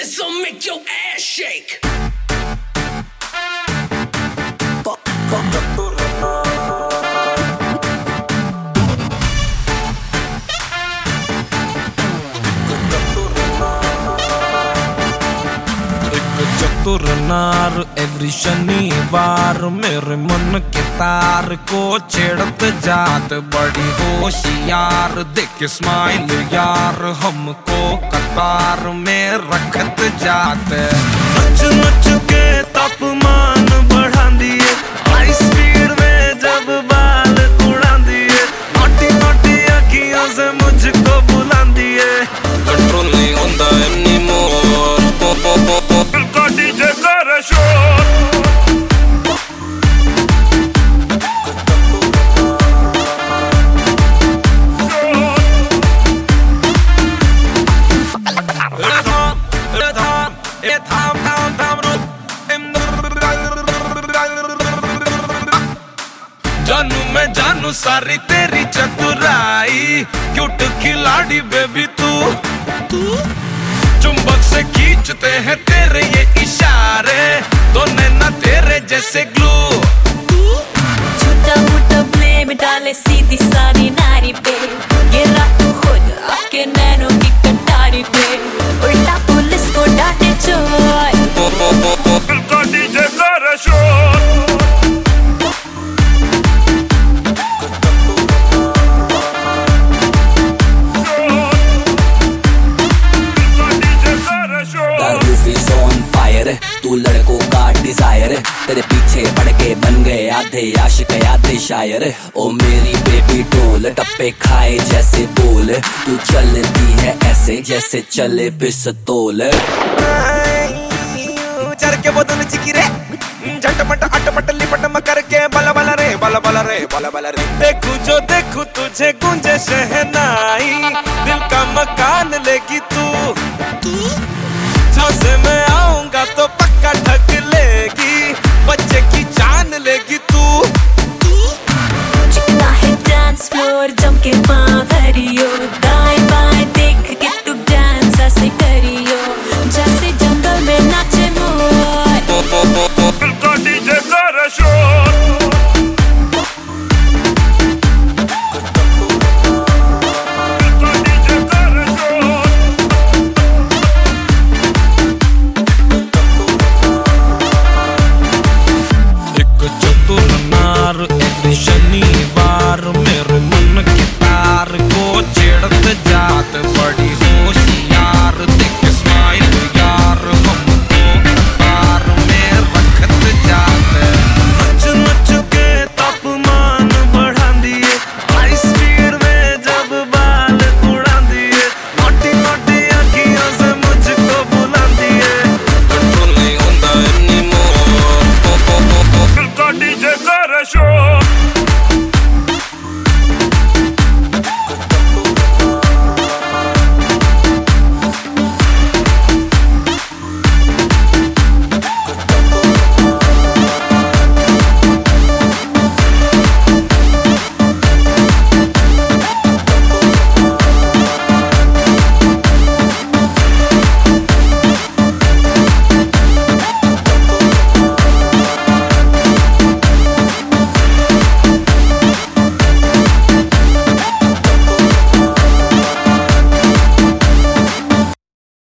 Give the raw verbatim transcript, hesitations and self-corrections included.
this'll make your ass shake. चतुर नार every शनिवार मेरे मन के तार को छेड़त जात, बड़ी होशियार देख स्माइल यार हमको कतार में रखत जात। नच नच के तापमान बढ़ा दिए, हाई स्पीड में जब बाल उड़ा दिए, नोटी नोटी अखियों से मुझको बुला दिए। कंट्रोल नहीं होता एनीमोर, डीजे कर शोर। जानू मैं जानू सारी तेरी चतुराई, क्यूट खिलाड़ी बेबी तू तू चुंबक से खींचते हैं तेरे ये इशारे, दो नैना तेरे जैसे ग्लू। छोटा मोटा ब्लेम डाले सीधी सारी नारी पे, गिरा तू खुद आपके नैनों की कटारी पे, उल्टा पुलिस को डांटे चोर। डीजे कर शोर। तू लड़कों का डिजायर, तेरे पीछे पड़ के बन गए आधे आशिक आधे शायर। ओ मेरी बेबी डोल टप्पे खाए जैसे बोल, तू चलती है ऐसे जैसे चले पिस्तौल। चर के बोतल चिकी रे, झटपट अटपट लिपट म करके बला बला रे बला बला रे बला बला रे। देखूं जो देखूं तुझे गूंजे शहनाई, दिल का मकान लेगी तू तू झांसे में